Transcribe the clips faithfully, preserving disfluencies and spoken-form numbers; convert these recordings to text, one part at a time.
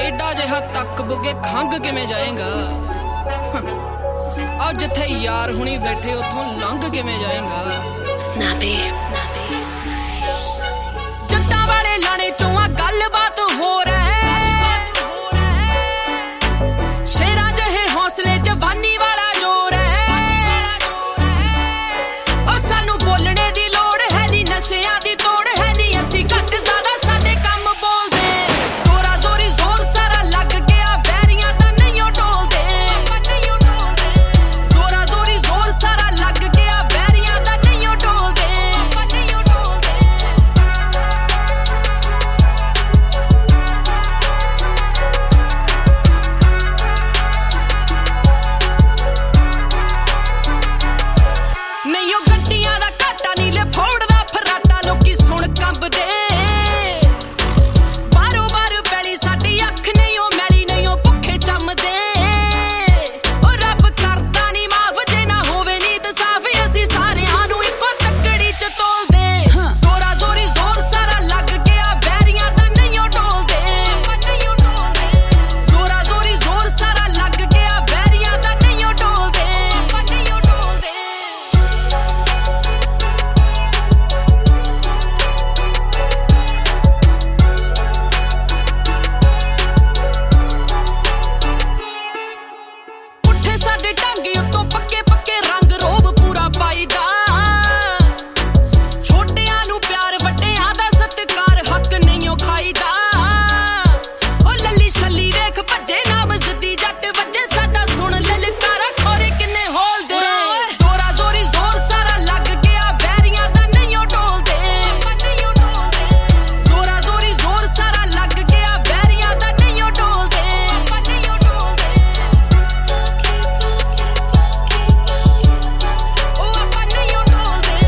एडा जिहा तक बुगे खंग किवें जाएगा और जिथे यार हुणी बैठे उथों लंघ किवें जाएगा Snappy, snappy. जट्टां वाले लाने चों आ गलबात हो रहा शेरा जहे हौसले जवानी वाला जोर है और सानू बोलने दी लोड़ है नी नशियां दी तोड़ है नी असी घट ज्यादा साडे कम बोलदे जोरा जोरी जोर सारा लग गया वैरियां तां नहीं टोलदे जोरा जोरी जोर सारा लग गया वैरियां तां नहीं टोलदे नहीं ओ गड्डियां दा घाटा नीले फोड़दा फराटा लोकी सुण कंबदे बारो बार पैली साडी अख नहीं ओ मैली नहीं ओ भुखे चमदे ओ रब करदा नी माफ जे ना होवे नीत साफ असी सारियां नू इक्को तकड़ी च तोलदे जोरा जोरी जोर सारा लग गया वैरियां तां नहीं टोलदे जोरा जोरी जोर सारा लग गया वैरियां तां नहीं टोलदे पुट्ठे साडे ढांगे उत्तों पक्के पक्के रंग रोब पूरा पाईदा छोटियां नू प्यार वड्डियां दा सत्कार हक नहीं ओ खाईदा ओ लल्ली छल्ली देख भज्जे नाम जद्दी जट वज्जे साडा सुन ललकारा खोरे किन्ने होल दे जोरा जोरी जोर सारा लग गया वैरियां तां नहीं टोलदे जोरा जोरी जोर सारा लग गया वैरियां तां नहीं टोलदे ओ आपां नहीं टोलदे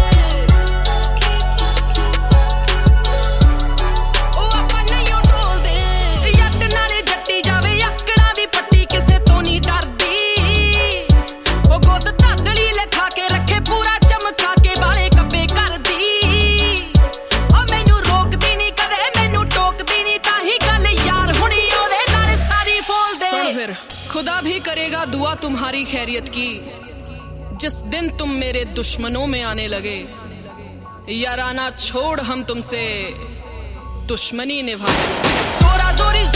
ओ आपां नहीं टोलदे जट नाले जट्टी जावे आकड़ां दी पट्टी किसे तो नहीं डरदी ओ गोद धादली लिखा के रखे पूरा चमका के बाले कब्बे करदी ओ मैनू रोकदी नहीं कदे मैनू टोकदी नहीं ताही गल यार हुणी ओदे नाल सारी फोल दे सुन फिर खुदा भी करेगा दुआ तुम्हारी खैरियत की जिस दिन तुम मेरे दुश्मनों में आने लगे याराना छोड़ हम तुमसे दुश्मनी निभाए जोरा जोरी